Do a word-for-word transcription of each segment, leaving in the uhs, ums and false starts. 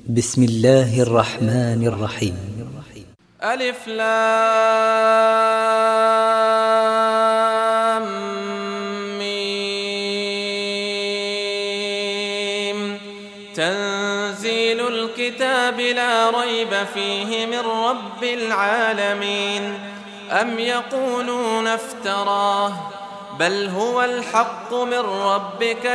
بسم الله الرحمن الرحيم. ألف لام ميم. تنزيل الكتاب لا ريب فيه من رب العالمين. أم يقولون افتراه بل هو الحق من ربك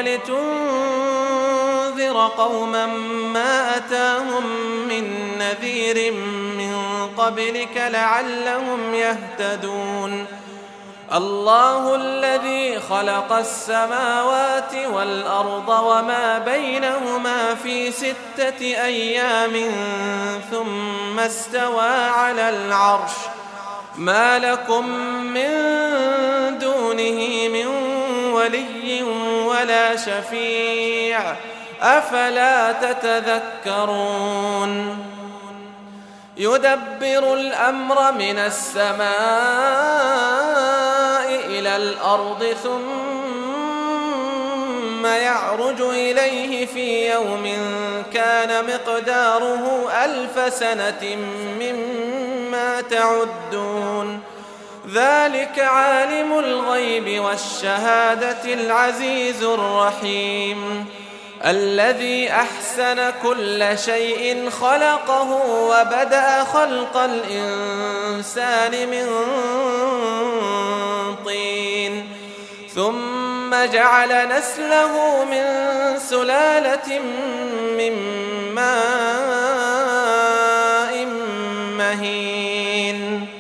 لتنذر قوما ما أتاهم من نذير من قبلك لعلهم يهتدون. الله الذي خلق السماوات والأرض وما بينهما في ستة أيام ثم استوى على العرش ما لكم من دونه من ولي ولا شفيع أفلا تتذكرون. يدبر الأمر من السماء إلى الأرض ثم يعرج إليه في يوم كان مقداره ألف سنة مما تعدون. ذلك عالم الغيب والشهادة العزيز الرحيم الذي أحسن كل شيء خلقه وبدأ خلق الإنسان من طين ثم جعل نسله من سلالة من ماء مهين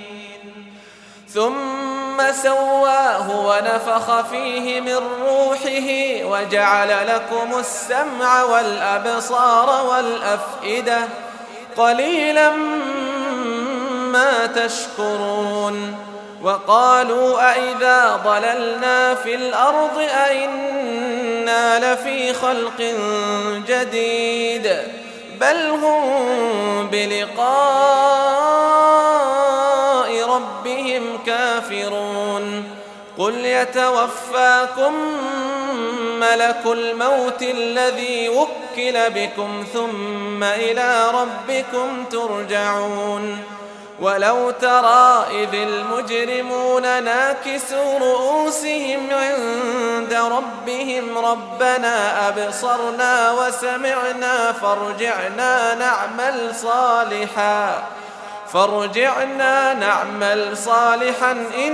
ثم سواه ونفخ فيه من روحه وجعل لكم السمع والأبصار والأفئدة قليلا ما تشكرون. وقالوا أئذا ضللنا في الأرض أئنا لفي خلق جديد بل هم بلقاء ربهم كافرون. قل يتوفاكم ملك الموت الذي وكل بكم ثم إلى ربكم ترجعون. ولو ترى إذ المجرمون ناكسوا رؤوسهم عند ربهم ربنا أبصرنا وسمعنا فارجعنا نعمل صالحا فارجعنا نعمل صالحا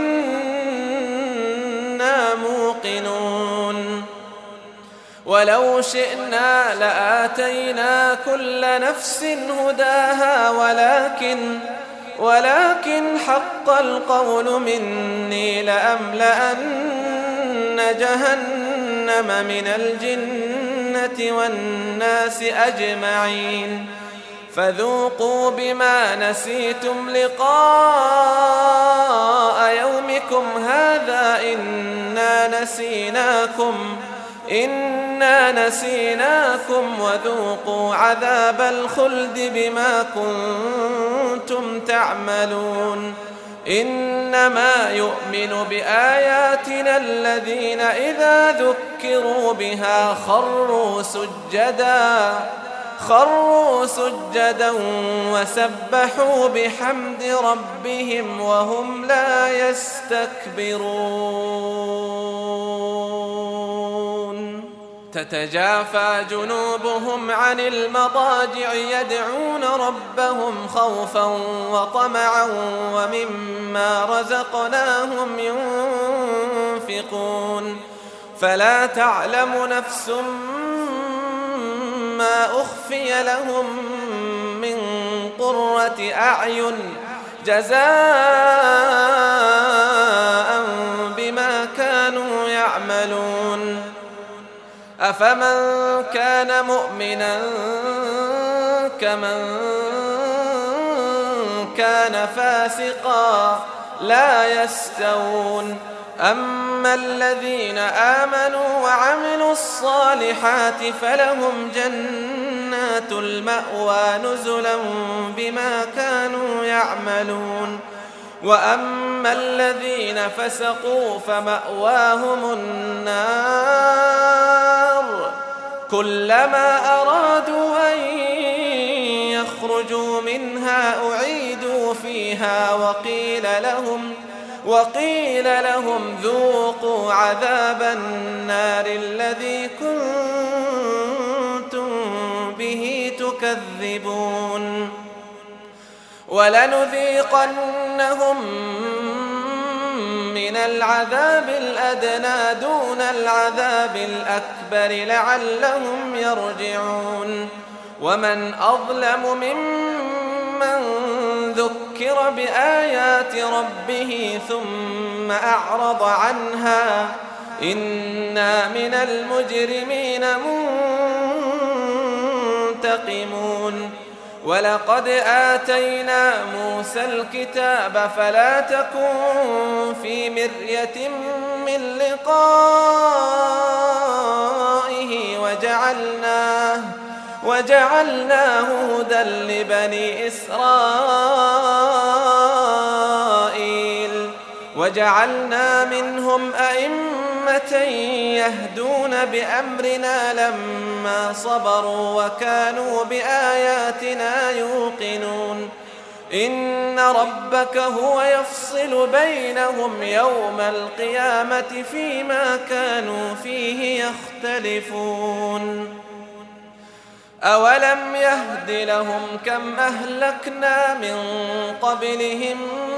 إنا موقنون. ولو شئنا لآتينا كل نفس هداها ولكن ولكن حق القول مني لأملأن جهنم من الجنة والناس أجمعين. فذوقوا بما نسيتم لقاء يومكم هذا إنا نسيناكم إنا نسيناكم وذوقوا عذاب الخلد بما كنتم تعملون. إنما يؤمن بآياتنا الذين إذا ذكروا بها خروا سجدا خروا سجدا وسبحوا بحمد ربهم وهم لا يستكبرون. تتجافى جنوبهم عن المضاجع يدعون ربهم خوفا وطمعا ومما رزقناهم ينفقون. فلا تعلم نفس ما أخفي لهم من قرة أعين جزاء بما كانوا يعملون. أفمن كان مؤمنا كمن كان فاسقا لا يستوون. أما الذين آمنوا وعملوا الصالحات فلهم جنات المأوى نزلا بما كانوا يعملون. وأما الذين فسقوا فمأواهم النار كلما أرادوا أن اخرجوا منها أعيدوا فيها وقيل لهم وقيل لهم ذوقوا عذاب النار الذي كنتم به تكذبون ولنذيقنهم من العذاب الأدنى دون العذاب الأكبر لعلهم يرجعون ومن أظلم ممن ذكر بآيات ربه ثم أعرض عنها إنا من المجرمين منتقمون ولقد آتينا موسى الكتاب فلا تكن في مرية من لقائه وجعلناه وجعلناه هدى لبني إسرائيل وجعلنا منهم أئمة يهدون بأمرنا لما صبروا وكانوا بآياتنا يوقنون إن ربك هو يفصل بينهم يوم القيامة فيما كانوا فيه يختلفون أولم يهد لهم كم أهلكنا من قبلهم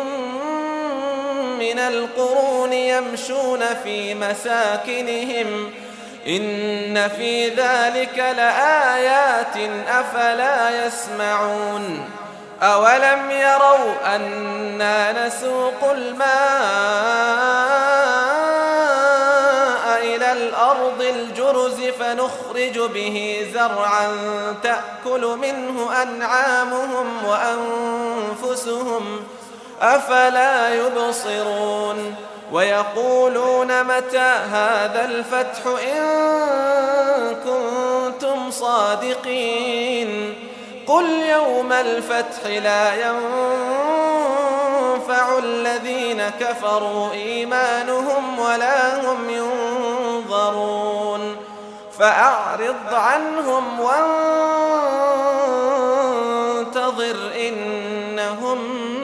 من القرون يمشون في مساكنهم إن في ذلك لآيات أفلا يسمعون أولم يروا أنا نسوق الماء إلى الأرض الجرز فنخرج به زرعا تأكل منه أنعامهم وأنفسهم أفلا يبصرون ويقولون متى هذا الفتح إن كنتم صادقين قل يوم الفتح لا ينفع الذين كفروا إيمانهم ولا هم ينظرون فأعرض عنهم وانتظر إنهم